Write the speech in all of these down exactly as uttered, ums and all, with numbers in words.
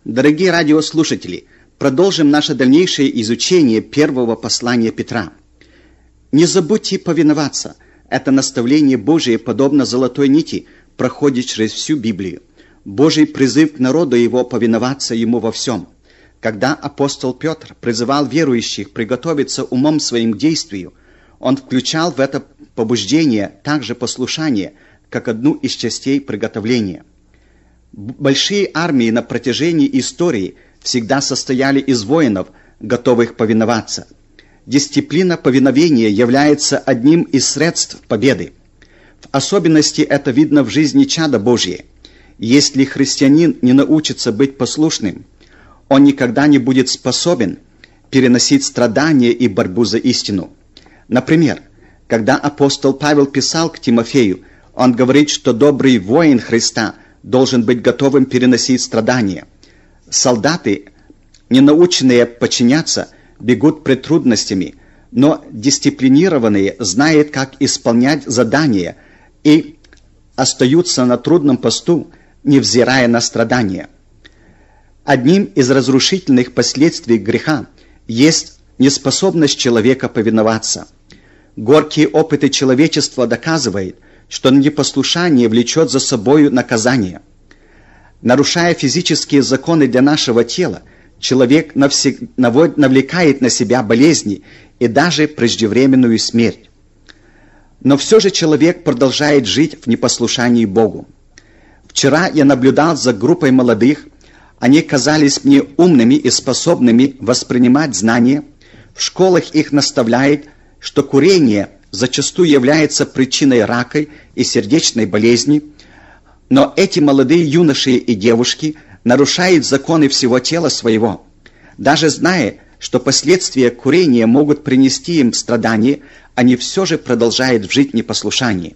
Дорогие радиослушатели, продолжим наше дальнейшее изучение первого послания Петра. Не забудьте повиноваться. Это наставление Божие, подобно золотой нити, проходит через всю Библию. Божий призыв к народу его повиноваться ему во всем. Когда апостол Петр призывал верующих приготовиться умом своим к действию, он включал в это побуждение также послушание, как одну из частей приготовления. Большие армии на протяжении истории всегда состояли из воинов, готовых повиноваться. Дисциплина повиновения является одним из средств победы. В особенности это видно в жизни чада Божия. Если христианин не научится быть послушным, он никогда не будет способен переносить страдания и борьбу за истину. Например, когда апостол Павел писал к Тимофею, он говорит, что добрый воин Христа должен быть готовым переносить страдания. Солдаты, не наученные подчиняться, бегут пред трудностями, но дисциплинированные знают, как исполнять задания и остаются на трудном посту, невзирая на страдания. Одним из разрушительных последствий греха есть неспособность человека повиноваться. Горькие опыты человечества доказывают, что непослушание влечет за собою наказание. Нарушая физические законы для нашего тела, человек навсег... навлекает на себя болезни и даже преждевременную смерть. Но все же человек продолжает жить в непослушании Богу. Вчера я наблюдал за группой молодых. Они казались мне умными и способными воспринимать знания. В школах их наставляют, что курение зачастую является причиной рака и сердечной болезни, но эти молодые юноши и девушки нарушают законы всего тела своего. Даже зная, что последствия курения могут принести им страдания, они все же продолжают жить в непослушании.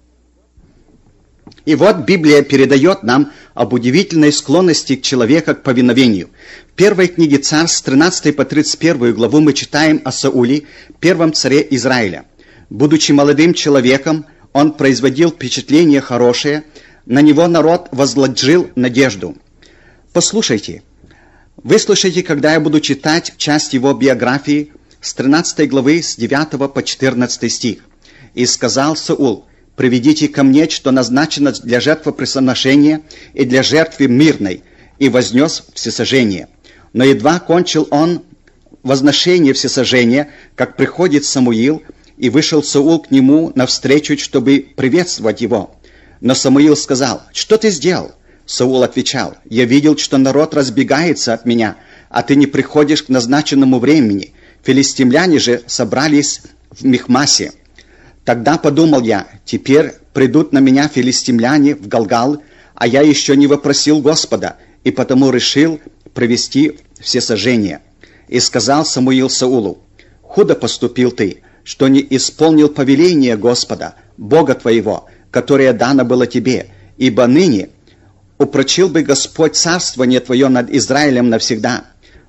И вот Библия передает нам об удивительной склонности человека к повиновению. В первой книге Царств, с тринадцатой по тридцать первую главу, мы читаем о Сауле, первом царе Израиля. Будучи молодым человеком, он производил впечатление хорошее, на него народ возложил надежду. Послушайте, выслушайте, когда я буду читать часть его биографии с тринадцатой главы, с девятого по четырнадцатый стих. «И сказал Саул: приведите ко мне, что назначено для жертвоприношения и для жертвы мирной, и вознес всесожжение. Но едва кончил он возношение всесожжения, как приходит Самуил, и вышел Саул к нему навстречу, чтобы приветствовать его. Но Самуил сказал: что ты сделал? Саул отвечал: я видел, что народ разбегается от меня, а ты не приходишь к назначенному времени. Филистимляне же собрались в Михмасе. Тогда подумал я: теперь придут на меня филистимляне в Галгал, а я еще не вопросил Господа, и потому решил провести всесожжение. И сказал Самуил Саулу: худо поступил ты, что не исполнил повеление Господа, Бога твоего, которое дано было тебе, ибо ныне упрочил бы Господь царствование твое над Израилем навсегда.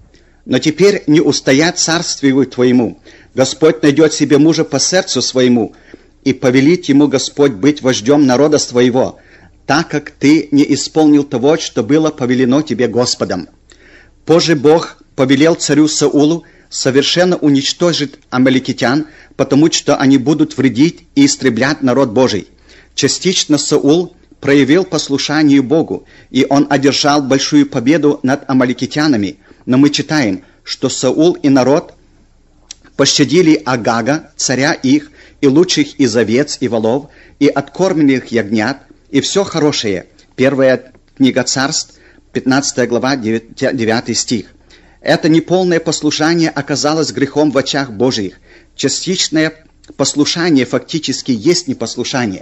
Но теперь не устоять царствию твоему. Господь найдет себе мужа по сердцу своему, и повелит ему Господь быть вождем народа своего, так как ты не исполнил того, что было повелено тебе Господом. Позже Бог повелел царю Саулу совершенно уничтожить амаликитян, потому что они будут вредить и истреблять народ Божий. Частично Саул проявил послушание Богу, и он одержал большую победу над амаликитянами, но мы читаем, что Саул и народ пощадили Агага, царя их, и лучших из овец и волов, и откормленных ягнят, и все хорошее. Первая книга Царств, пятнадцатая глава, девятый стих. Это неполное послушание оказалось грехом в очах Божьих. Частичное послушание фактически есть непослушание.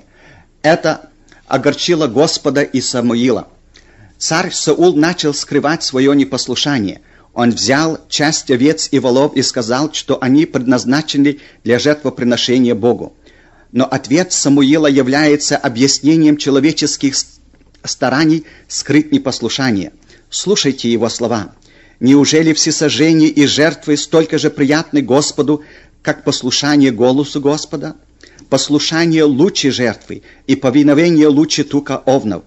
Это огорчило Господа и Самуила. Царь Саул начал скрывать свое непослушание. Он взял часть овец и волов и сказал, что они предназначены для жертвоприношения Богу. Но ответ Самуила является объяснением человеческих стараний скрыть непослушание. Слушайте его слова. «Неужели всесожжение и жертвы столько же приятны Господу, как послушание голосу Господа? Послушание лучше жертвы, и повиновение лучше тука овнов.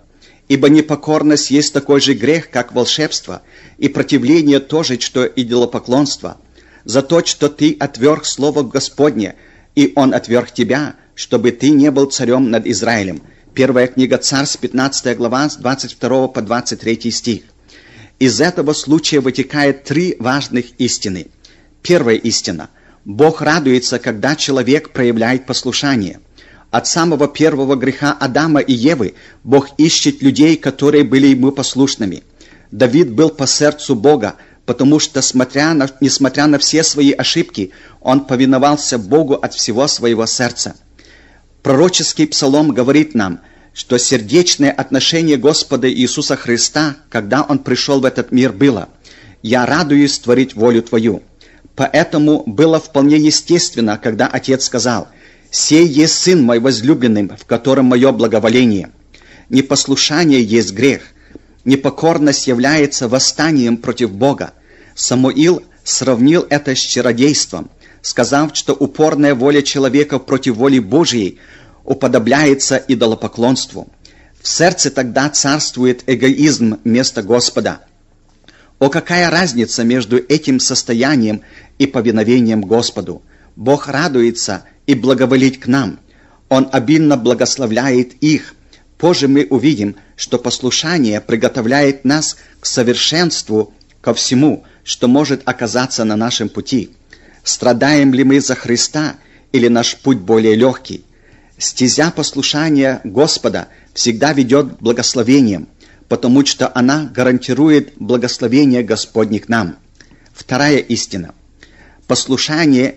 Ибо непокорность есть такой же грех, как волшебство, и противление то же, что идолопоклонство. За то, что ты отверг слово Господне, и Он отверг тебя, чтобы ты не был царем над Израилем». Первая книга Царств, пятнадцатая глава, с двадцать второго по двадцать третий стих. Из этого случая вытекает три важных истины. Первая истина. Бог радуется, когда человек проявляет послушание. От самого первого греха Адама и Евы Бог ищет людей, которые были Ему послушными. Давид был по сердцу Бога, потому что, смотря на, несмотря на все свои ошибки, он повиновался Богу от всего своего сердца. Пророческий псалом говорит нам, что сердечное отношение Господа Иисуса Христа, когда Он пришел в этот мир, было: «Я радуюсь творить волю Твою». Поэтому было вполне естественно, когда Отец сказал: «Сей есть Сын мой возлюбленный, в котором мое благоволение». Непослушание есть грех. Непокорность является восстанием против Бога. Самуил сравнил это с чародейством, сказав, что упорная воля человека против воли Божьей уподобляется идолопоклонству. В сердце тогда царствует эгоизм вместо Господа. О, какая разница между этим состоянием и повиновением Господу! Бог радуется и благоволит к нам. Он обильно благословляет их. Позже мы увидим, что послушание приготовляет нас к совершенству, ко всему, что может оказаться на нашем пути. Страдаем ли мы за Христа, или наш путь более легкий? Стезя послушания Господа всегда ведет к благословениям, потому что она гарантирует благословение Господне к нам. Вторая истина. Послушание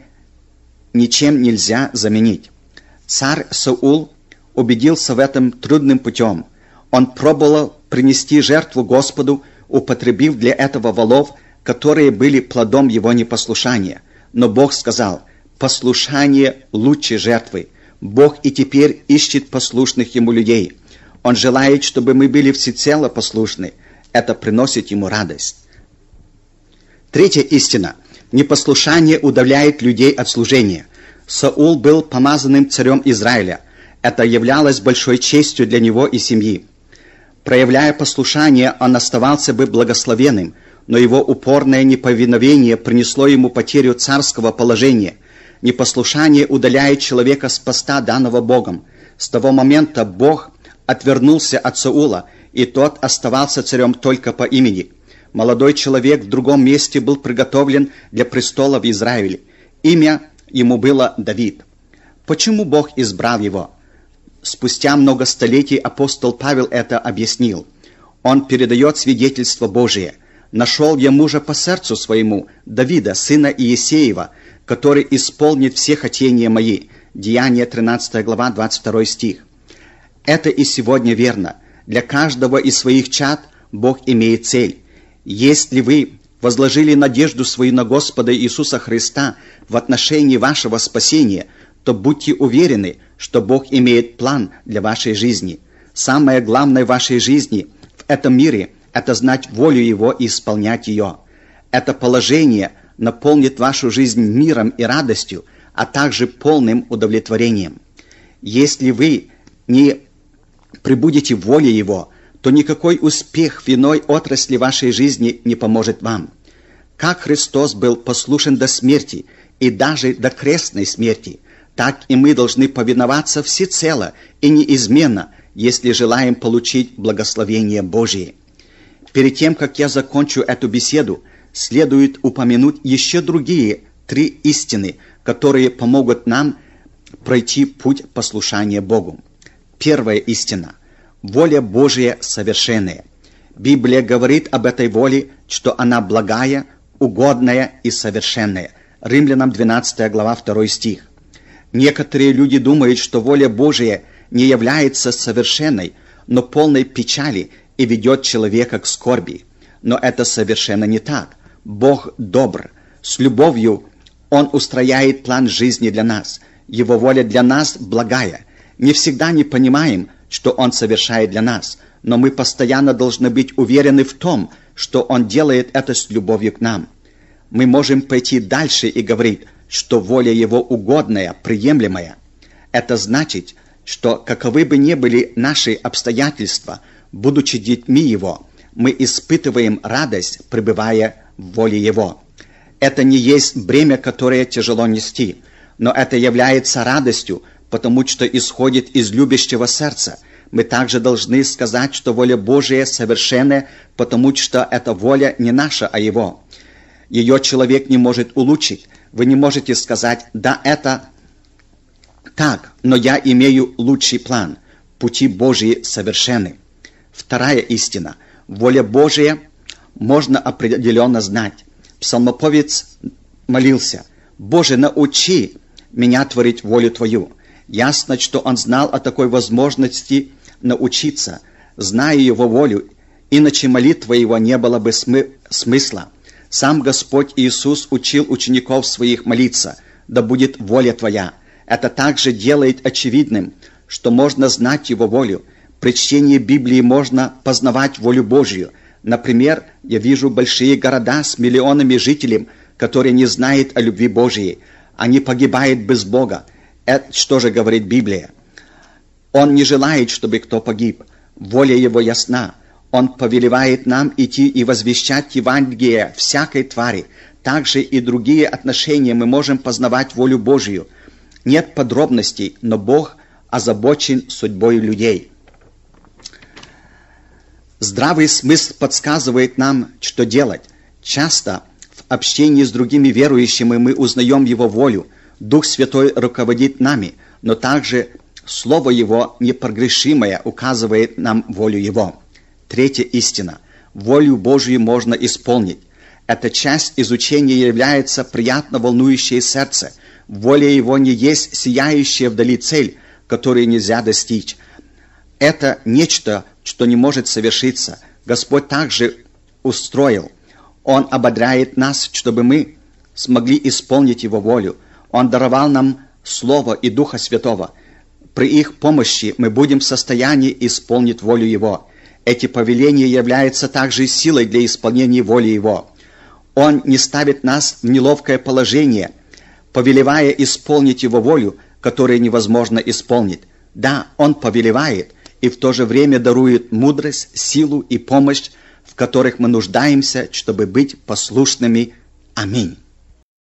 ничем нельзя заменить. Царь Саул убедился в этом трудным путем. Он пробовал принести жертву Господу, употребив для этого волов, которые были плодом его непослушания. Но Бог сказал: «Послушание лучше жертвы». Бог и теперь ищет послушных Ему людей. Он желает, чтобы мы были всецело послушны. Это приносит Ему радость. Третья истина. Непослушание удаляет людей от служения. Саул был помазанным царем Израиля. Это являлось большой честью для него и семьи. Проявляя послушание, он оставался бы благословенным, но его упорное неповиновение принесло ему потерю царского положения. Непослушание удаляет человека с поста, данного Богом. С того момента Бог отвернулся от Саула, и тот оставался царем только по имени. Молодой человек в другом месте был приготовлен для престола в Израиле. Имя ему было Давид. Почему Бог избрал его? Спустя много столетий апостол Павел это объяснил. Он передает свидетельство Божие. «Нашел я мужа по сердцу своему, Давида, сына Иесеева, который исполнит все хотения мои». Деяния тринадцатая глава, двадцать второй стих. Это и сегодня верно. Для каждого из своих чад Бог имеет цель. Если вы возложили надежду свою на Господа Иисуса Христа в отношении вашего спасения, то будьте уверены, что Бог имеет план для вашей жизни. Самое главное в вашей жизни в этом мире – это знать волю Его и исполнять ее. Это положение наполнит вашу жизнь миром и радостью, а также полным удовлетворением. Если вы не пребудете в воле Его, то никакой успех в иной отрасли вашей жизни не поможет вам. Как Христос был послушен до смерти и даже до крестной смерти, так и мы должны повиноваться всецело и неизменно, если желаем получить благословение Божие. Перед тем, как я закончу эту беседу, следует упомянуть еще другие три истины, которые помогут нам пройти путь послушания Богу. Первая истина. Воля Божия совершенная. Библия говорит об этой воле, что она благая, угодная и совершенная. Римлянам двенадцатая глава, второй стих. Некоторые люди думают, что воля Божия не является совершенной, но полной печали и ведет человека к скорби. Но это совершенно не так. Бог добр. С любовью Он устрояет план жизни для нас. Его воля для нас благая. Не всегда не понимаем, что Он совершает для нас, но мы постоянно должны быть уверены в том, что Он делает это с любовью к нам. Мы можем пойти дальше и говорить, что воля Его угодная, приемлемая. Это значит, что каковы бы ни были наши обстоятельства, Будучи детьми Его, мы испытываем радость, пребывая в воле Его. Это не есть бремя, которое тяжело нести, но это является радостью, потому что исходит из любящего сердца. Мы также должны сказать, что воля Божия совершенная, потому что эта воля не наша, а Его. Ее человек не может улучшить. Вы не можете сказать: да, это так, но я имею лучший план. Пути Божьи совершенны. Вторая истина. Воля Божия можно определенно знать. Псалмоповец молился: «Боже, научи меня творить волю Твою». Ясно, что он знал о такой возможности научиться, зная Его волю, иначе молитва его не было бы смы- смысла. Сам Господь Иисус учил учеников своих молиться: «Да будет воля Твоя». Это также делает очевидным, что можно знать Его волю. При чтении Библии можно познавать волю Божью. Например, я вижу большие города с миллионами жителей, которые не знают о любви Божьей. Они погибают без Бога. Это что же говорит Библия? Он не желает, чтобы кто погиб. Воля Его ясна. Он повелевает нам идти и возвещать Евангелие всякой твари. Также и другие отношения мы можем познавать волю Божью. Нет подробностей, но Бог озабочен судьбой людей. Здравый смысл подсказывает нам, что делать. Часто в общении с другими верующими мы узнаем Его волю. Дух Святой руководит нами, но также Слово Его непогрешимое указывает нам волю Его. Третья истина. Волю Божью можно исполнить. Эта часть изучения является приятно волнующей сердце. Воля Его не есть сияющая вдали цель, которую нельзя достичь. Это нечто, что не может совершиться. Господь также устроил. Он ободряет нас, чтобы мы смогли исполнить Его волю. Он даровал нам Слово и Духа Святого. При их помощи мы будем в состоянии исполнить волю Его. Эти повеления являются также силой для исполнения воли Его. Он не ставит нас в неловкое положение, повелевая исполнить Его волю, которую невозможно исполнить. Да, Он повелевает и в то же время дарует мудрость, силу и помощь, в которых мы нуждаемся, чтобы быть послушными. Аминь.